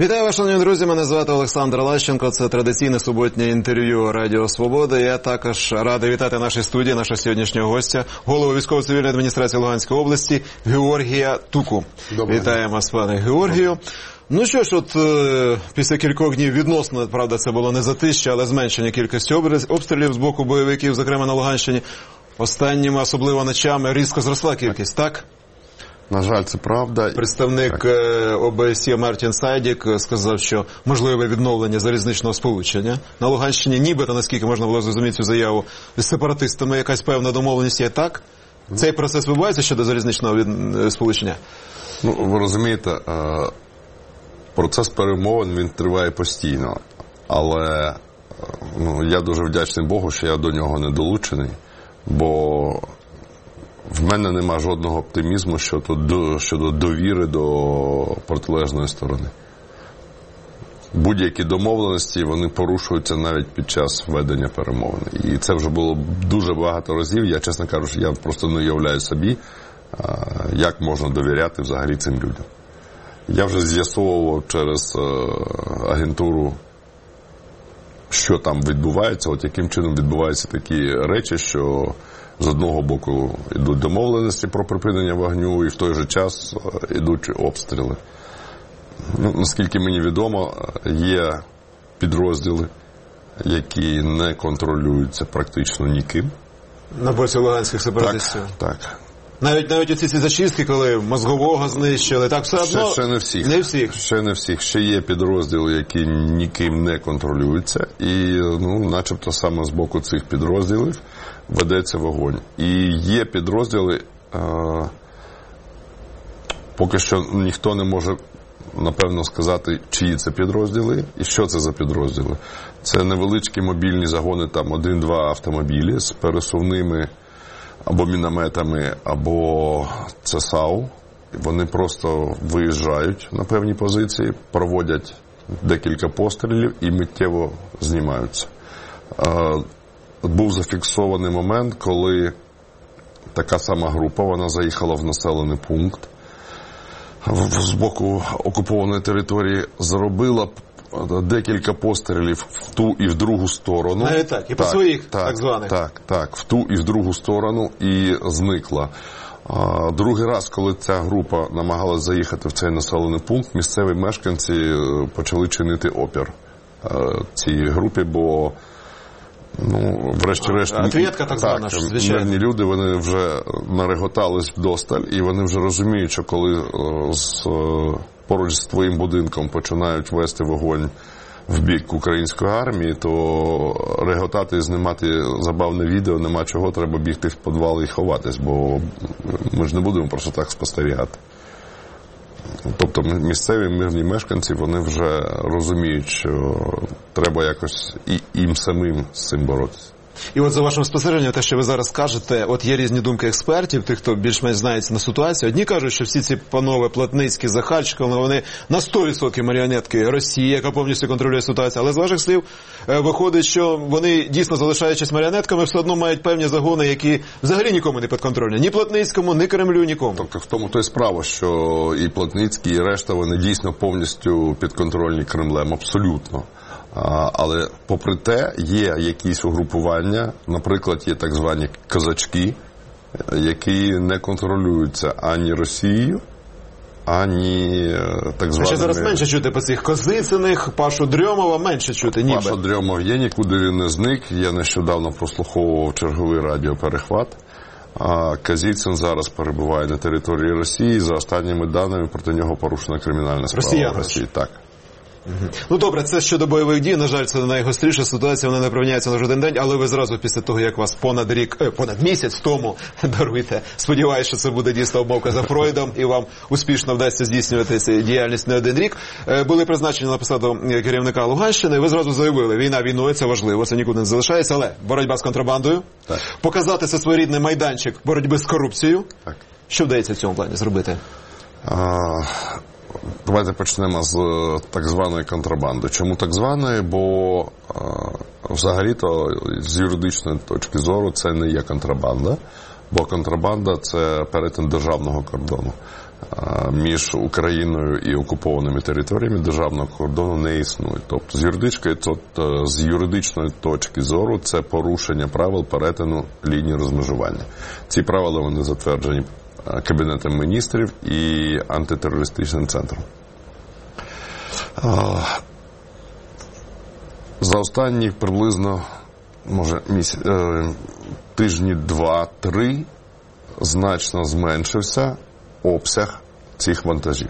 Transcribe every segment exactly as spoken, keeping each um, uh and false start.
Вітаю вас, шановні друзі, мене звати Олександр Лащенко, це традиційне суботнє інтерв'ю Радіо Свобода. Я також радий вітати в нашій студії нашого сьогоднішнього гостя, голову військово-цивільної адміністрації Луганської області Георгія Туку. Добре. Вітаємо вас, пане Георгію. Ну що ж, от е, після кількох днів відносно, правда, це було не затища, але зменшення кількості обстрілів з боку бойовиків, зокрема на Луганщині, останніми, особливо ночами, різко зросла кількість, так? На жаль, це правда. Представник О Б С Є Мартін Сайдік сказав, що можливе відновлення залізничного сполучення на Луганщині, нібито, наскільки можна було зрозуміти цю заяву, з сепаратистами якась певна домовленість є, так? Цей процес відбувається щодо залізничного від... сполучення? Ну, ви розумієте, процес перемовин, він триває постійно. Але ну, я дуже вдячний Богу, що я до нього не долучений, бо в мене нема жодного оптимізму щодо, щодо довіри до протилежної сторони. Будь-які домовленості, вони порушуються навіть під час ведення перемовин. І це вже було дуже багато разів. Я, чесно кажучи, я просто не уявляю собі, як можна довіряти взагалі цим людям. Я вже з'ясовував через агентуру, що там відбувається, от яким чином відбуваються такі речі, що з одного боку йдуть домовленості про припинення вогню, і в той же час йдуть обстріли. Ну, наскільки мені відомо, є підрозділи, які не контролюються практично ніким. На боці луганських сепаратистів? Так, так. Навіть, навіть оці ці зачистки, коли Мозгового знищили, так все одно... Ще, ще не всіх. Не всіх. Ще не всіх. Ще є підрозділи, які ніким не контролюються, і, ну, начебто саме з боку цих підрозділів ведеться вогонь. І є підрозділи, е, поки що ніхто не може, напевно, сказати, чиї це підрозділи і що це за підрозділи. Це невеличкі мобільні загони, там один-два автомобілі з пересувними або мінометами, або ЦСАУ. Вони просто виїжджають на певні позиції, проводять декілька пострілів і миттєво знімаються. Був зафіксований момент, коли така сама група, вона заїхала в населений пункт з боку окупованої території, зробила декілька пострілів в ту і в другу сторону. А, і так, і по своїх, так, так званих. Так, так, в ту і в другу сторону, і зникла. А, другий раз, коли ця група намагалась заїхати в цей населений пункт, місцеві мешканці почали чинити опір цій групі, бо, ну, врешті-решт, ответка, так звана, звичайно. Мирні люди, вони вже нареготались вдосталь, і вони вже розуміють, що коли з, поруч з твоїм будинком починають вести вогонь в бік української армії, то реготати і знімати забавне відео нема чого, треба бігти в підвал і ховатись, бо ми ж не будемо просто так спостерігати. Тобто місцеві мирні мешканці, вони вже розуміють, що треба якось і їм самим з цим боротися. І от за вашим спостереженням, те, що ви зараз кажете, от є різні думки експертів, тих, хто більш-менш знається на ситуацію. Одні кажуть, що всі ці панове Плотницькі, Захарченко, вони на сто відсотків маріонетки Росії, яка повністю контролює ситуацію. Але з ваших слів виходить, що вони, дійсно залишаючись маріонетками, все одно мають певні загони, які взагалі нікому не підконтрольні. Ні Плотницькому, ні Кремлю, нікому. Тобто в тому то й справа, що і Плотницький, і решта, вони дійсно повністю підконтрольні Кремлем, абсолютно. Але, попри те, є якісь угрупування, наприклад, є так звані козачки, які не контролюються ані Росією, ані так званими... А ще зараз менше чути по цих Козицыних, Пашу Дрьомова менше чути, ніби. Паша Дрьомов є, нікуди він не зник. Я нещодавно прослуховував черговий радіоперехват. А Козицын зараз перебуває на території Росії. За останніми даними, проти нього порушена кримінальна справа. Росіяни. В Росії. Так. Угу. Ну добре, це щодо бойових дій, на жаль, це найгостріша ситуація, вона не припиняється на жоден день, але ви зразу після того, як вас понад рік, е, понад місяць тому, даруйте, сподіваюся, що це буде дійсно обмовка за Фройдом і вам успішно вдасться здійснювати цю діяльність не один рік, е, були призначені на посаду керівника Луганщини, ви зразу заявили, війна війною, це важливо, це нікуди не залишається, але боротьба з контрабандою, так. Показати це своєрідний майданчик боротьби з корупцією, так. Що вдається в цьому плані зробити? А... Давайте почнемо з так званої контрабанди. Чому так званої? Бо е, взагалі-то з юридичної точки зору це не є контрабанда, бо контрабанда – це перетин державного кордону. між Україною і окупованими територіями державного кордону не існує. Тобто з юридичної, з юридичної точки зору це порушення правил перетину лінії розмежування. Ці правила вони затверджені Кабінетом міністрів і антитерористичним центром. За останні приблизно, може, місяць, тижні два-три значно зменшився обсяг цих вантажів.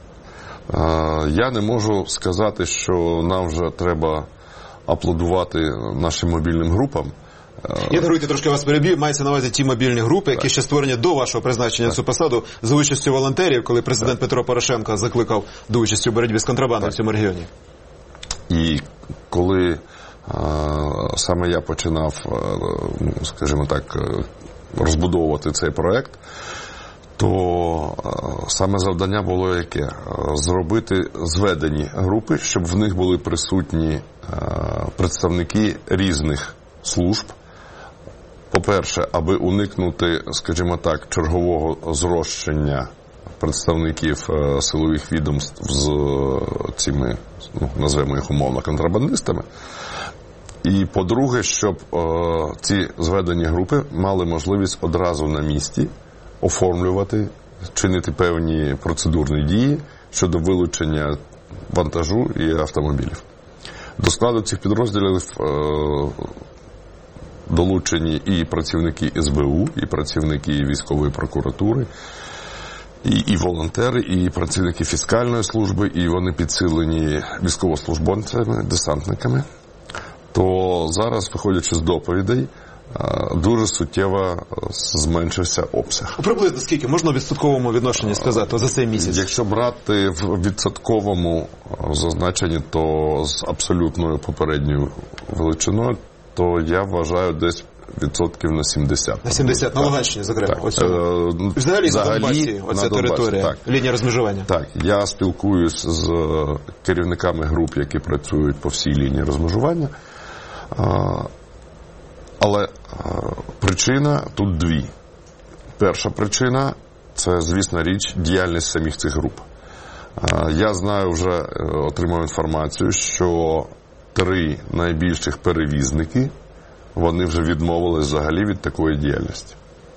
Я не можу сказати, що нам вже треба аплодувати нашим мобільним групам. Я, даруйте, трошки вас переб'ю. Мається на увазі ті мобільні групи, які ще створені до вашого призначення на цю посаду за участю волонтерів, коли президент так. Петро Порошенко закликав до участі у боротьбі з контрабандою в цьому регіоні. І коли а, саме я починав, а, скажімо так, розбудовувати цей проект, то а, саме завдання було яке? Зробити зведені групи, щоб в них були присутні а, представники різних служб. По-перше, аби уникнути, скажімо так, чергового зрощення представників е, силових відомств з е, цими, ну, назвемо їх умовно, контрабандистами. І, по-друге, щоб е, ці зведені групи мали можливість одразу на місці оформлювати, чинити певні процедурні дії щодо вилучення вантажу і автомобілів. До складу цих підрозділів е, долучені і працівники ес бе у, і працівники військової прокуратури, і, і волонтери, і працівники фіскальної служби, і вони підсилені військовослужбовцями, десантниками. То зараз, виходячи з доповідей, дуже суттєво зменшився обсяг. Приблизно скільки можна в відсотковому відношенні сказати за цей місяць? Якщо брати в відсотковому зазначенні, то з абсолютною попередньою величиною, то я вважаю десь відсотків на сімдесят. На сімдесят, на Луганщині, зокрема. Так. Е, взагалі, взагалі на Донбасі, оця територія, так. Лінія розмежування. Так, я спілкуюсь з керівниками груп, які працюють по всій лінії розмежування. Але причина тут дві. Перша причина – це, звісна річ, діяльність самих цих груп. Я знаю, вже отримав інформацію, що три найбільших перевізники, вони вже відмовились взагалі від такої діяльності.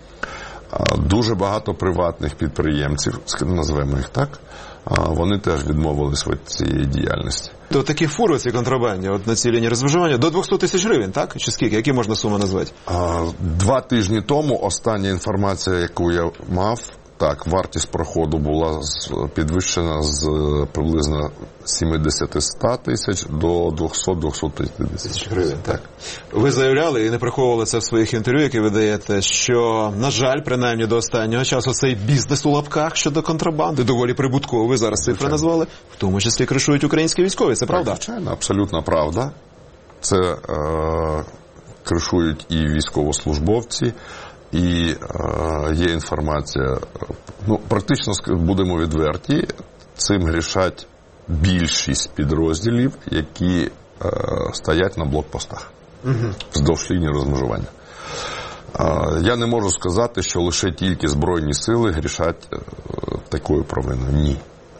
Дуже багато приватних підприємців, назвемо їх так, вони теж відмовились від цієї діяльності. То такі фури ці контрабандні, от на цій лінії розмежування, до двісті тисяч гривень, так? Чи скільки? Які можна суми назвати? Два тижні тому остання інформація, яку я мав, так, вартість проходу була підвищена з приблизно сімдесят-сто тисяч до двісті-двісті п'ятдесят тисяч гривень. Так. Ви заявляли і не приховували це в своїх інтерв'ю, які ви даєте, що, на жаль, принаймні до останнього часу цей бізнес у лапках щодо контрабанди доволі прибутковий. Ви зараз цифри назвали, в тому числі кришують українські військові. Це правда? Звичайно, абсолютно правда. Це е, кришують і військовослужбовці, і е, є інформація, ну, практично, будемо відверті, цим грішать більшість підрозділів, які е, стоять на блокпостах, угу. Вздовж лінії розмежування. Е, я не можу сказати, що лише тільки Збройні сили грішать е, такою провиною. Ні.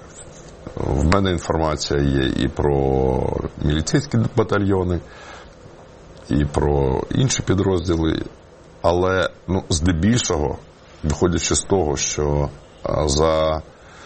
В мене інформація є і про міліцейські батальйони, і про інші підрозділи. Але, ну, здебільшого, виходячи з того, що а, за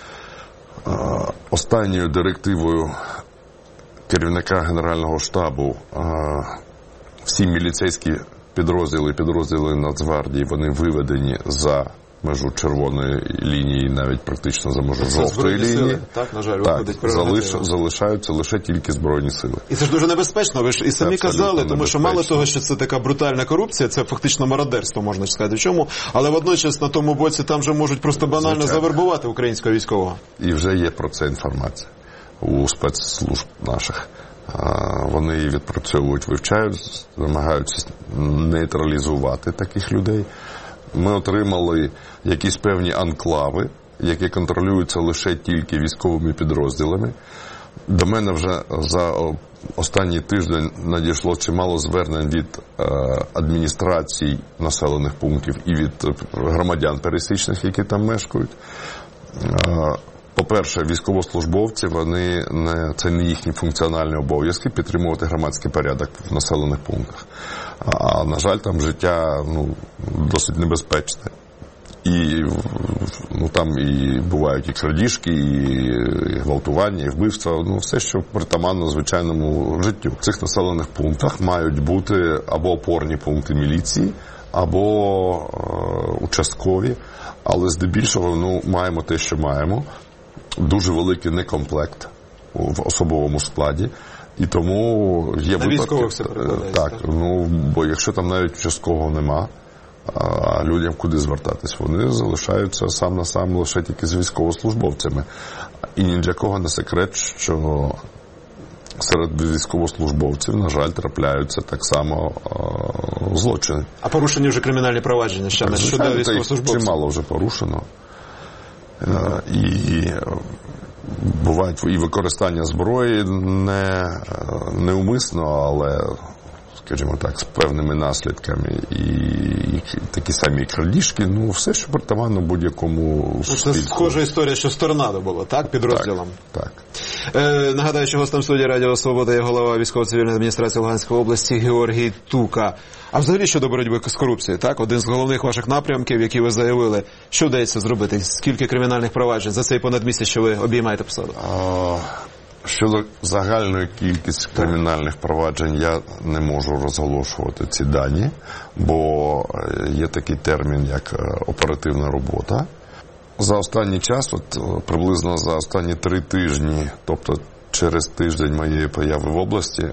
а, останньою директивою керівника Генерального штабу а, всі міліцейські підрозділи, підрозділи Нацгвардії, вони виведені за межу червоної лінії, навіть практично за межу жовтої лінії. Сили, так, на жаль, так, залиш, залишаються лише тільки Збройні сили. І це ж дуже небезпечно, ви ж і самі казали, тому що мало того, що це така брутальна корупція, це фактично мародерство, можна сказати, в чому, але водночас на тому боці там же можуть просто банально Звичайно. завербувати українського військового. І вже є про це інформація у спецслужб наших. Вони її відпрацьовують, вивчають, намагаються нейтралізувати таких людей. Ми отримали якісь певні анклави, які контролюються лише тільки військовими підрозділами. До мене вже за останній тиждень надійшло чимало звернень від е, адміністрацій населених пунктів і від громадян пересічних, які там мешкають. По-перше, військовослужбовці, вони не, це не їхні функціональні обов'язки підтримувати громадський порядок в населених пунктах. А, на жаль, там життя ну, досить небезпечне. І ну, там і бувають і крадіжки, і гвалтування, і вбивства, ну все, що притаманно звичайному життю. В цих населених пунктах мають бути або опорні пункти міліції, або е, участкові, але здебільшого ну, маємо те, що маємо. Дуже великий некомплект в особовому складі. І тому є на військових все перекладається. Так, ну, бо якщо там навіть участкового нема, а людям куди звертатись? Вони залишаються сам на сам лише тільки з військовослужбовцями. І ні для кого не секрет, що серед військовослужбовців, на жаль, трапляються так само а, злочини. А порушені вже кримінальні провадження ще не щодо військовослужбовців? Чимало вже порушено. А, і бувають і використання зброї не неумисно, але, скажімо так, з певними наслідками, і, і такі самі крадіжки, ну, все, що притаманно будь-якому суспільству. Це схожа історія, що з торнадо було, так, підрозділом? Так, так. Е, нагадаю, що гостем студії Радіо Свобода є голова військово-цивільної адміністрації Луганської області Георгій Тука. А взагалі щодо боротьби з корупцією, так, один з головних ваших напрямків, які ви заявили, що вдається зробити? Скільки кримінальних проваджень за цей понад місяць, що ви обіймаєте посаду? А... Щодо загальної кількості кримінальних проваджень я не можу розголошувати ці дані, бо є такий термін, як оперативна робота. За останній час, от приблизно за останні три тижні, тобто через тиждень моєї появи в області,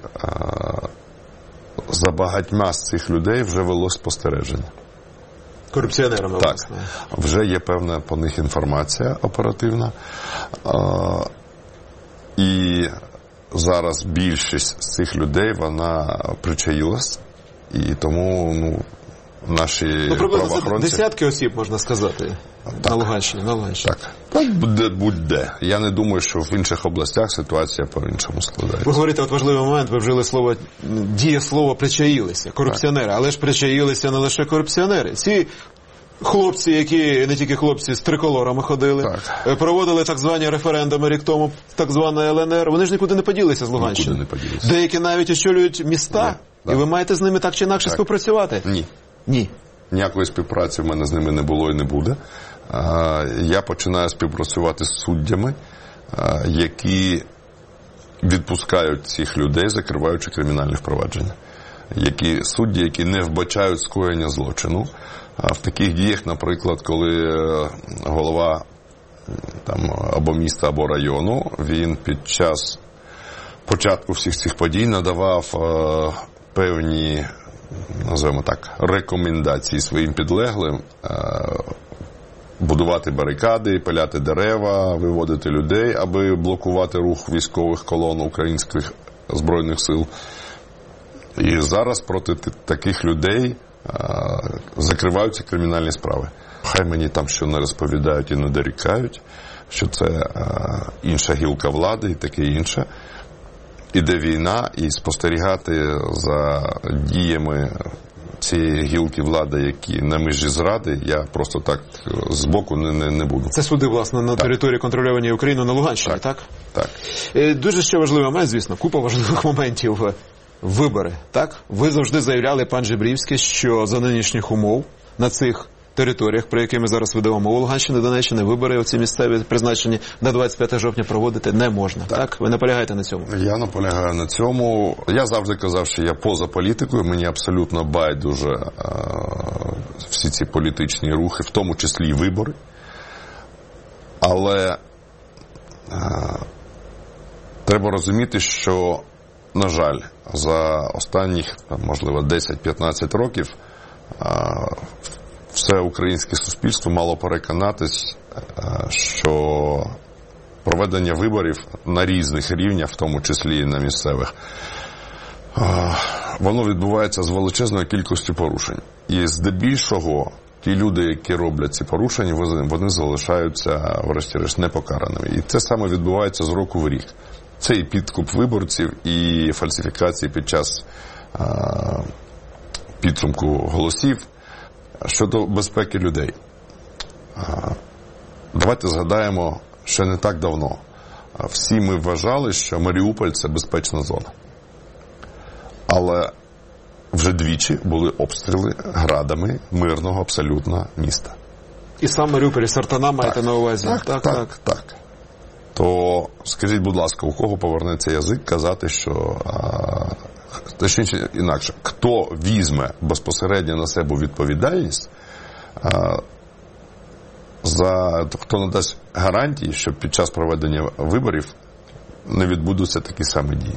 за багатьма з цих людей вже вело спостереження. Корупціонерами, так, власне. Вже є певна по них інформація оперативна. І зараз більшість з цих людей, вона причаїлась, і тому ну, наші ну, правоохоронці... Десятки осіб, можна сказати, так. на Луганщині. На Луганщині. Так, так буде, будь-де. Я не думаю, що в інших областях ситуація по-іншому складається. Ви говорите, от важливий момент, ви вжили слово, дієслово «причаїлися», корупціонери. Так. Але ж причаїлися не лише корупціонери. Ці хлопці, які, не тільки хлопці, з триколорами ходили, так. проводили так звані референдуми рік тому, так звана Л Н Р, вони ж нікуди не поділися з Луганщини. Нікуди не поділися. Деякі навіть очолюють міста, Ні, і ви маєте з ними так чи інакше так. співпрацювати. Ні. Ні. Ніякої співпраці в мене з ними не було і не буде. Я починаю співпрацювати з суддями, які відпускають цих людей, закриваючи кримінальні впровадження. Які судді, які не вбачають скоєння злочину. А в таких діях, наприклад, коли голова там, або міста, або району, він під час початку всіх цих подій надавав е, певні, називаємо так, рекомендації своїм підлеглим е, будувати барикади, пиляти дерева, виводити людей, аби блокувати рух військових колон українських Збройних сил. І зараз проти таких людей закриваються кримінальні справи. Хай мені там що не розповідають і не дорікають, що це інша гілка влади і таке інше. Іде війна, і спостерігати за діями цієї гілки влади, які на межі зради, я просто так збоку не, не, не буду. Це суди, власне, на так. території контрольованої Україною на Луганщині, так? Так. так. Дуже ще важливий момент, звісно, купа важливих моментів. Вибори, так? Ви завжди заявляли, пан Жебрівський, що за нинішніх умов на цих територіях, про які ми зараз ведемо мову Луганщини, Донеччини, вибори оці місцеві призначені на двадцять п'яте жовтня проводити не можна, так. так? Ви наполягаєте на цьому? Я наполягаю на цьому. Я завжди казав, що я поза політикою, мені абсолютно байдуже а, всі ці політичні рухи, в тому числі і вибори. Але а, треба розуміти, що на жаль, за останніх, можливо, десять-п'ятнадцять років все українське суспільство мало переконатись, що проведення виборів на різних рівнях, в тому числі і на місцевих, воно відбувається з величезною кількістю порушень. І здебільшого ті люди, які роблять ці порушення, вони залишаються, врешті-решт, непокараними. І це саме відбувається з року в рік. Це і підкуп виборців, і фальсифікації під час а, підсумку голосів. Щодо безпеки людей. А, давайте згадаємо, що не так давно всі ми вважали, що Маріуполь – це безпечна зона. Але вже двічі були обстріли градами мирного абсолютно міста. І сам Маріуполь, і Сартана маєте на увазі? Так, так, так, так, так. То скажіть, будь ласка, у кого повернеться язик казати, що, а, точніше інакше, хто візьме безпосередньо на себе відповідальність, а, за, хто надасть гарантії, що під час проведення виборів не відбудуться такі самі дії?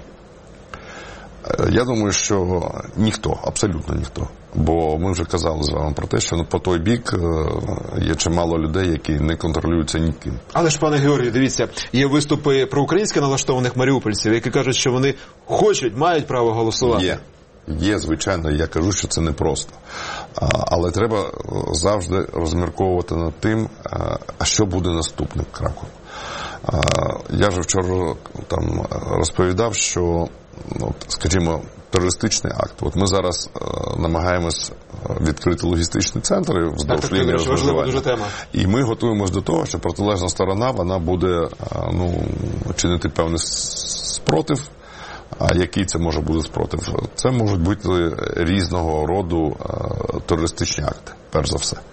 Я думаю, що ніхто, абсолютно ніхто. Бо ми вже казали з вами про те, що ну, по той бік є чимало людей, які не контролюються ніким. Але ж, пане Георгію, дивіться, є виступи проукраїнськи налаштованих маріупольців, які кажуть, що вони хочуть, мають право голосувати. Є. Є, звичайно, я кажу, що це непросто. Але треба завжди розмірковувати над тим, а що буде наступним кроком. Я ж вчора там розповідав, що, ну, скажімо, терористичний акт. От ми зараз намагаємось відкрити логістичні центри вздовж лінії розмежування. І ми готуємось до того, що протилежна сторона, вона буде, ну, чинити певний спротив. А який це може бути спротив? Це можуть бути різного роду терористичні акти, перш за все.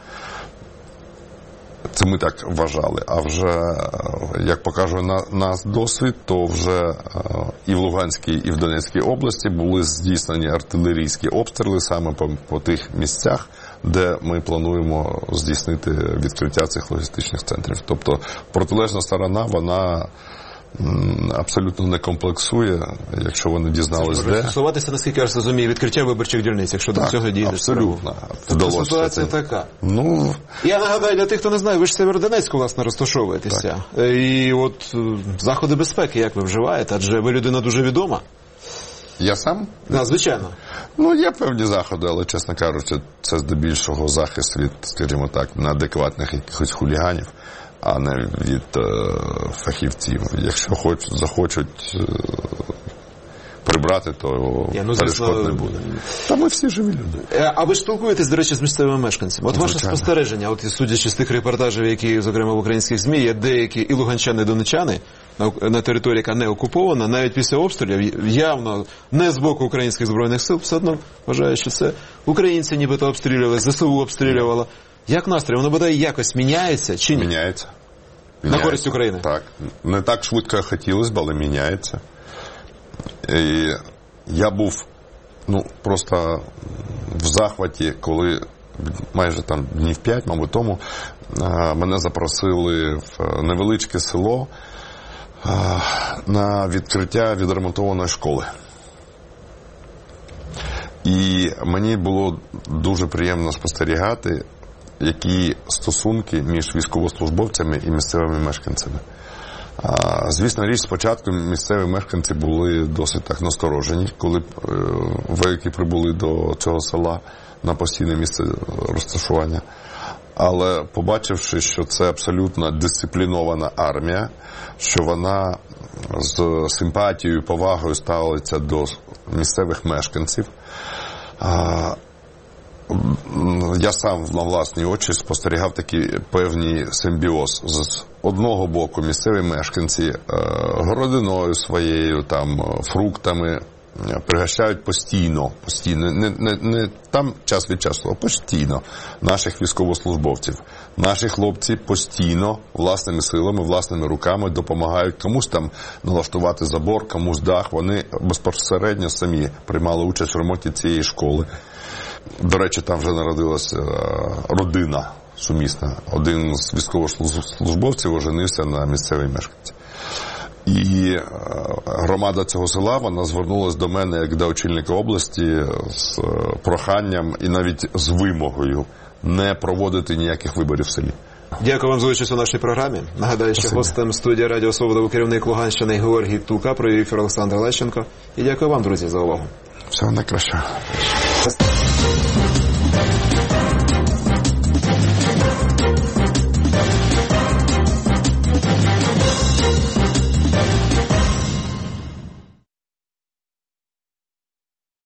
Це ми так вважали. А вже, як покаже на, нас досвід, то вже і в Луганській, і в Донецькій області були здійснені артилерійські обстріли саме по, по тих місцях, де ми плануємо здійснити відкриття цих логістичних центрів. Тобто протилежна сторона, вона абсолютно не комплексує, якщо вони дізнались, де. Стосуватися, наскільки я розумію, відкриття виборчих дільниць, якщо так, до цього дійде. Абсолютно. Тобто ситуація це... така. Ну... Я нагадаю, для тих, хто не знає, ви ж в Сєвєродонецьку, власне, розташовуєтеся. Так. І от заходи безпеки, як ви вживаєте? Адже ви людина дуже відома. Я сам? Так, звичайно. Ну, є певні заходи, але, чесно кажучи, це здебільшого захист від, скажімо так, неадекватних якихось хуліганів, а не від е, фахівців. Якщо хочуть, захочуть е, прибрати, то Я, ну, перешкод звісно, не буде. Та ми всі живі люди. А ви ж спілкуєтесь, до речі, з місцевими мешканцями? От ваше спостереження, от судячи з тих репортажів, які, зокрема, в українських ЗМІ, є деякі і луганчани, і донеччани, на, на території, яка не окупована, навіть після обстрілів, явно не з боку українських збройних сил, все одно вважаю, що це українці нібито обстрілювали, ЗСУ обстрілювало. Як настрій? Воно, бодай, якось міняється чи ні? Міняється. міняється. На користь України? Так. Не так швидко, як хотілося б, але міняється. І я був, ну, просто в захваті, коли майже там днів п'ять, мабуть, тому, мене запросили в невеличке село на відкриття відремонтованої школи. І мені було дуже приємно спостерігати, які стосунки між військовослужбовцями і місцевими мешканцями. Звісно, річ, спочатку місцеві мешканці були досить так насторожені, коли вояки прибули до цього села на постійне місце розташування. Але побачивши, що це абсолютно дисциплінована армія, що вона з симпатією, повагою ставиться до місцевих мешканців, я сам на власні очі спостерігав такий певний симбіоз. З одного боку місцеві мешканці городиною своєю, там, фруктами пригощають постійно, постійно, не, не, не там час від часу, а постійно наших військовослужбовців. Наші хлопці постійно власними силами, власними руками допомагають комусь там налаштувати забор, комусь дах. Вони безпосередньо самі приймали участь в ремонті цієї школи. До речі, там вже народилася родина сумісна. Один з військовослужбовців оженився на місцевій мешканці. І громада цього села, вона звернулася до мене як до очільника області з проханням і навіть з вимогою не проводити ніяких виборів в селі. Дякую вам за участь у нашій програмі. Нагадаю, що гостем студії Радіо Свобода був керівник Луганщини Георгій Тулка, провів ефір Олександр Лещенко. І дякую вам, друзі, за увагу. Всього найкращого.